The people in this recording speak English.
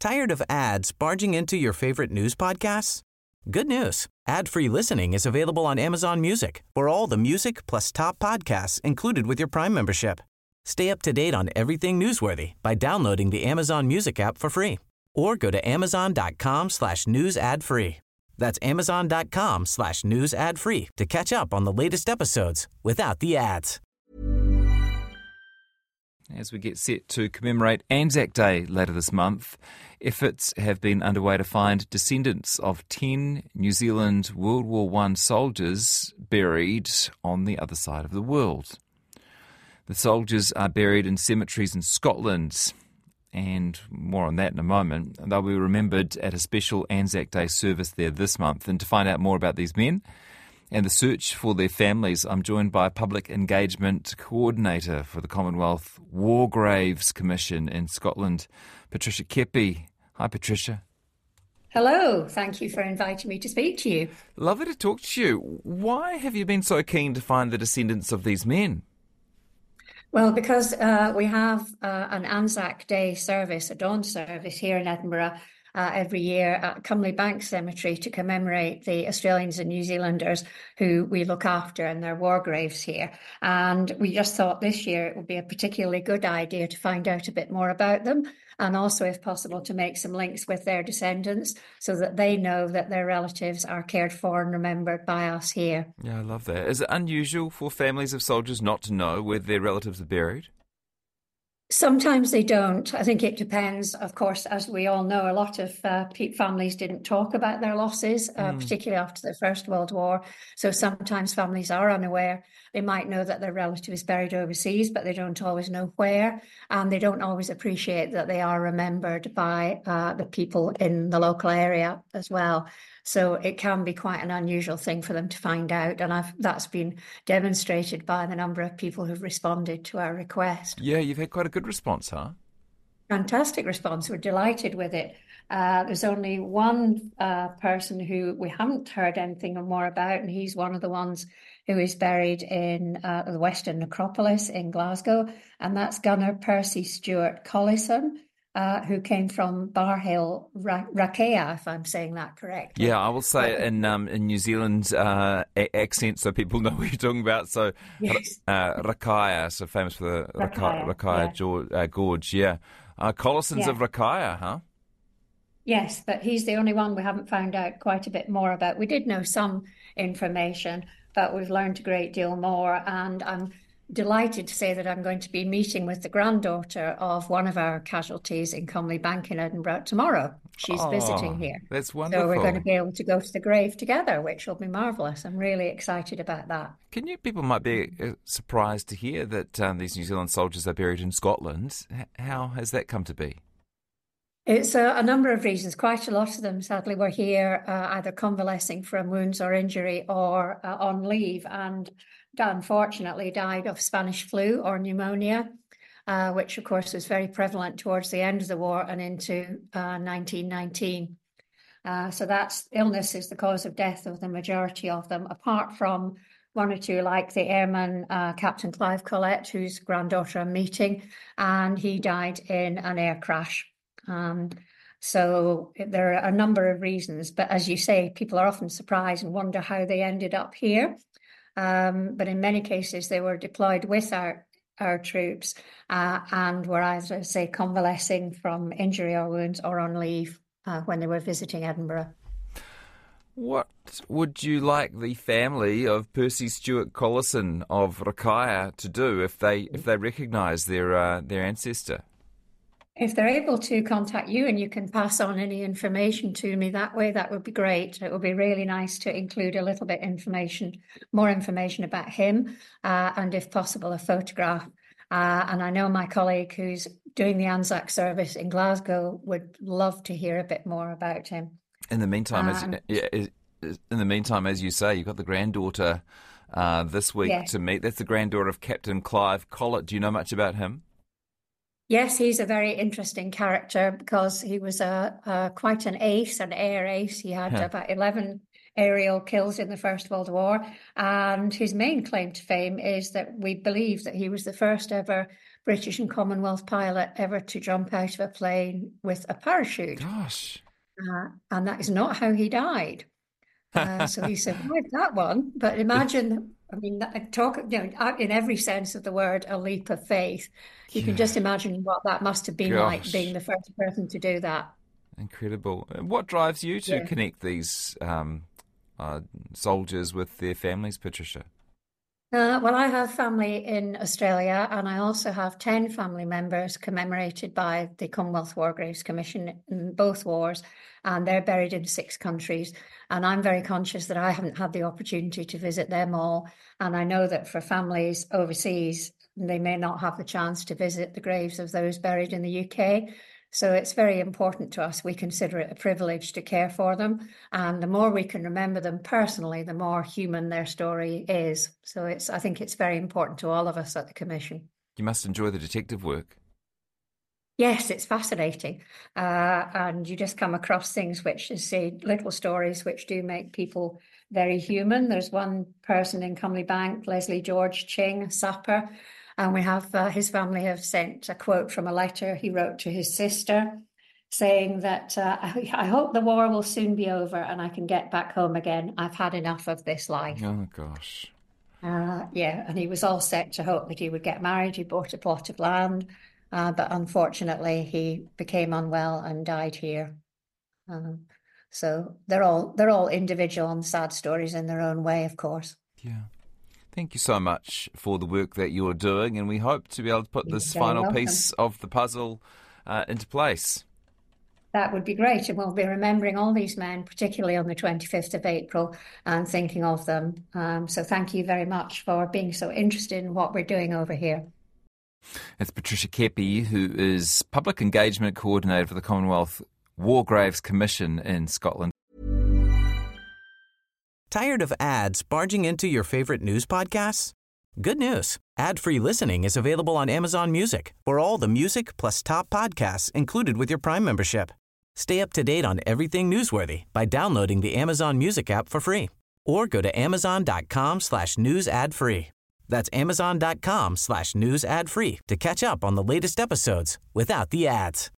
Tired of ads barging into your favorite news podcasts? Good news. Ad-free listening is available on Amazon Music for all the music plus top podcasts included with your Prime membership. Stay up to date on everything newsworthy by downloading the Amazon Music app for free or go to amazon.com/news ad free. That's amazon.com/news ad free to catch up on the latest episodes without the ads. As we get set to commemorate Anzac Day later this month, efforts have been underway to find descendants of 10 New Zealand World War I soldiers buried on the other side of the world. The soldiers are buried in cemeteries in Scotland, and more on that in a moment. They'll be remembered at a special Anzac Day service there this month. And to find out more about these men and the search for their families, I'm joined by Public Engagement Coordinator for the Commonwealth War Graves Commission in Scotland, Patricia Kepi. Hi, Patricia. Hello, thank you for inviting me to speak to you. Lovely to talk to you. Why have you been so keen to find the descendants of these men? Well, because we have an Anzac Day service, a dawn service here in Edinburgh every year at Cumley Bank Cemetery to commemorate the Australians and New Zealanders who we look after in their war graves here. And we just thought this year it would be a particularly good idea to find out a bit more about them, and also, if possible, to make some links with their descendants so that they know that their relatives are cared for and remembered by us here. Yeah, I love that. Is it unusual for families of soldiers not to know where their relatives are buried? Sometimes they don't. I think it depends. Of course, as we all know, a lot of families didn't talk about their losses, particularly after the First World War. So sometimes families are unaware. They might know that their relative is buried overseas, but they don't always know where. And they don't always appreciate that they are remembered by the people in the local area as well. So it can be quite an unusual thing for them to find out. And that's been demonstrated by the number of people who've responded to our request. Yeah, you've had quite a good response, huh? Fantastic response. We're delighted with it. There's only one person who we haven't heard anything more about, and he's one of the ones who is buried in the Western Necropolis in Glasgow, and that's Gunner Percy Stewart Collison, who came from Barhill, Rakea, if I'm saying that correct. Yeah, I will say it in New Zealand's accent so people know what you're talking about. So, yes. Rakaya, so famous for the Rakaya Gorge, yeah. Collison's of Rakaya, huh? Yes, but he's the only one we haven't found out quite a bit more about. We did know some information, but we've learned a great deal more, and I'm delighted to say that I'm going to be meeting with the granddaughter of one of our casualties in Cumley Bank in Edinburgh tomorrow. She's visiting here. That's wonderful. So we're going to be able to go to the grave together, which will be marvellous. I'm really excited about that. People might be surprised to hear that these New Zealand soldiers are buried in Scotland. How has that come to be? It's a number of reasons. Quite a lot of them, sadly, were here either convalescing from wounds or injury or on leave, and unfortunately died of Spanish flu or pneumonia, which of course was very prevalent towards the end of the war and into 1919. So that's illness is the cause of death of the majority of them, apart from one or two like the airman Captain Clive Collett, whose granddaughter I'm meeting, and he died in an air crash. So there are a number of reasons, but as you say, people are often surprised and wonder how they ended up here. But in many cases, they were deployed with our troops and were either, say, convalescing from injury or wounds or on leave when they were visiting Edinburgh. What would you like the family of Percy Stewart Collison of Rakaya to do if they recognise their ancestor? If they're able to contact you and you can pass on any information to me that way, that would be great. It would be really nice to include a little bit more information about him, and if possible, a photograph. And I know my colleague who's doing the Anzac service in Glasgow would love to hear a bit more about him. In the meantime, as you say, you've got the granddaughter this week to meet. That's the granddaughter of Captain Clive Collett. Do you know much about him? Yes, he's a very interesting character because he was quite an ace, an air ace. He had about 11 aerial kills in the First World War. And his main claim to fame is that we believe that he was the first ever British and Commonwealth pilot ever to jump out of a plane with a parachute. Gosh. And that is not how he died. So he survived that one. But imagine, I mean, in every sense of the word, a leap of faith. You can just imagine what that must have been like, being the first person to do that. Incredible. What drives you to connect these soldiers with their families, Patricia? Well, I have family in Australia, and I also have 10 family members commemorated by the Commonwealth War Graves Commission in both wars, and they're buried in 6 countries. And I'm very conscious that I haven't had the opportunity to visit them all. And I know that for families overseas, they may not have the chance to visit the graves of those buried in the UK. So it's very important to us. We consider it a privilege to care for them. And the more we can remember them personally, the more human their story is. So I think it's very important to all of us at the Commission. You must enjoy the detective work. Yes, it's fascinating. And you just come across things which is, say, little stories which do make people very human. There's one person in Cumley Bank, Leslie George Ching, a sapper, and we have his family have sent a quote from a letter he wrote to his sister saying that, I hope the war will soon be over and I can get back home again. I've had enough of this life. Oh, gosh. And he was all set to hope that he would get married. He bought a plot of land, but unfortunately he became unwell and died here. So they're all individual and sad stories in their own way, of course. Yeah. Thank you so much for the work that you're doing, and we hope to be able to put this final piece of the puzzle into place. That would be great, and we'll be remembering all these men, particularly on the 25th of April, and thinking of them. So thank you very much for being so interested in what we're doing over here. It's Patricia Keppie, who is Public Engagement Coordinator for the Commonwealth War Graves Commission in Scotland. Tired of ads barging into your favorite news podcasts? Good news. Ad-free listening is available on Amazon Music for all the music plus top podcasts included with your Prime membership. Stay up to date on everything newsworthy by downloading the Amazon Music app for free or go to amazon.com/news ad free. That's amazon.com/news ad free to catch up on the latest episodes without the ads.